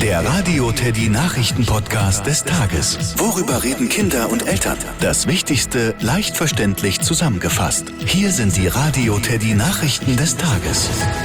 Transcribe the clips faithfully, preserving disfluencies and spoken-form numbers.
Der Radio Teddy Nachrichten-Podcast des Tages. Worüber reden Kinder und Eltern? Das Wichtigste leicht verständlich zusammengefasst. Hier sind die Radio Teddy Nachrichten des Tages.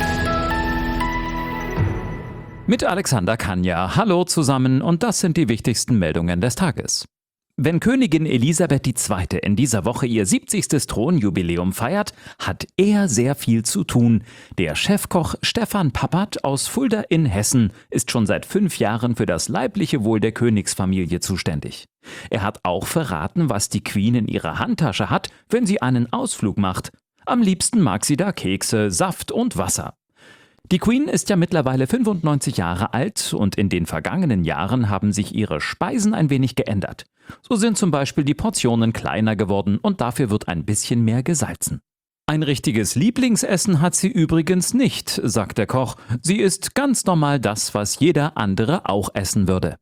Mit Alexander Kanja. Hallo zusammen und das sind die wichtigsten Meldungen des Tages. Wenn Königin Elisabeth die Zweite in dieser Woche ihr siebzigstes Thronjubiläum feiert, hat er sehr viel zu tun. Der Chefkoch Stefan Pappert aus Fulda in Hessen ist schon seit fünf Jahren für das leibliche Wohl der Königsfamilie zuständig. Er hat auch verraten, was die Queen in ihrer Handtasche hat, wenn sie einen Ausflug macht. Am liebsten mag sie da Kekse, Saft und Wasser. Die Queen ist ja mittlerweile fünfundneunzig Jahre alt und in den vergangenen Jahren haben sich ihre Speisen ein wenig geändert. So sind zum Beispiel die Portionen kleiner geworden und dafür wird ein bisschen mehr gesalzen. Ein richtiges Lieblingsessen hat sie übrigens nicht, sagt der Koch. Sie isst ganz normal das, was jeder andere auch essen würde.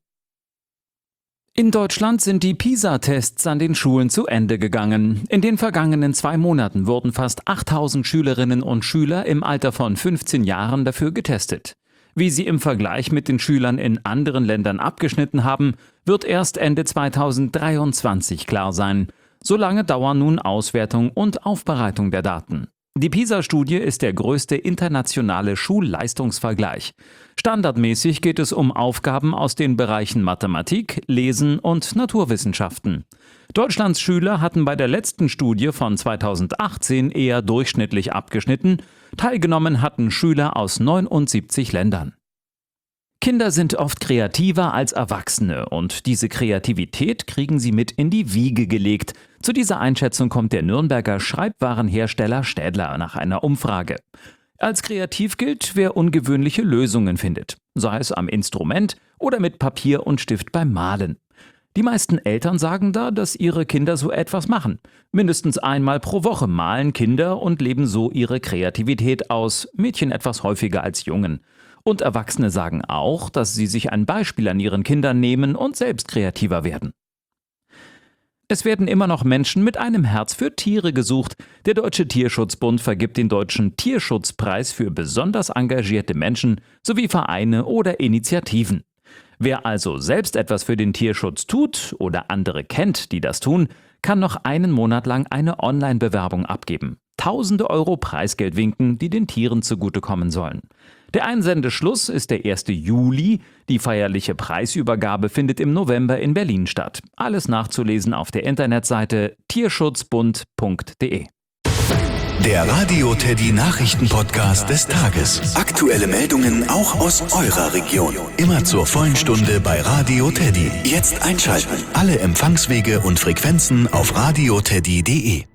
In Deutschland sind die PISA-Tests an den Schulen zu Ende gegangen. In den vergangenen zwei Monaten wurden fast achttausend Schülerinnen und Schüler im Alter von fünfzehn Jahren dafür getestet. Wie sie im Vergleich mit den Schülern in anderen Ländern abgeschnitten haben, wird erst Ende zweitausenddreiundzwanzig klar sein. So lange dauern nun Auswertung und Aufbereitung der Daten. Die PISA-Studie ist der größte internationale Schulleistungsvergleich. Standardmäßig geht es um Aufgaben aus den Bereichen Mathematik, Lesen und Naturwissenschaften. Deutschlands Schüler hatten bei der letzten Studie von zweitausendachtzehn eher durchschnittlich abgeschnitten. Teilgenommen hatten Schüler aus neunundsiebzig Ländern. Kinder sind oft kreativer als Erwachsene und diese Kreativität kriegen sie mit in die Wiege gelegt. Zu dieser Einschätzung kommt der Nürnberger Schreibwarenhersteller Städler nach einer Umfrage. Als kreativ gilt, wer ungewöhnliche Lösungen findet, sei es am Instrument oder mit Papier und Stift beim Malen. Die meisten Eltern sagen da, dass ihre Kinder so etwas machen. Mindestens einmal pro Woche malen Kinder und leben so ihre Kreativität aus, Mädchen etwas häufiger als Jungen. Und Erwachsene sagen auch, dass sie sich ein Beispiel an ihren Kindern nehmen und selbst kreativer werden. Es werden immer noch Menschen mit einem Herz für Tiere gesucht. Der Deutsche Tierschutzbund vergibt den Deutschen Tierschutzpreis für besonders engagierte Menschen sowie Vereine oder Initiativen. Wer also selbst etwas für den Tierschutz tut oder andere kennt, die das tun, kann noch einen Monat lang eine Online-Bewerbung abgeben. Tausende Euro Preisgeld winken, die den Tieren zugutekommen sollen. Der Einsendeschluss ist der erste Juli. Die feierliche Preisübergabe findet im November in Berlin statt. Alles nachzulesen auf der Internetseite tierschutzbund punkt de. Der Radio Teddy Nachrichten-Podcast des Tages. Aktuelle Meldungen auch aus eurer Region. Immer zur vollen Stunde bei Radio Teddy. Jetzt einschalten. Alle Empfangswege und Frequenzen auf radioteddy punkt de.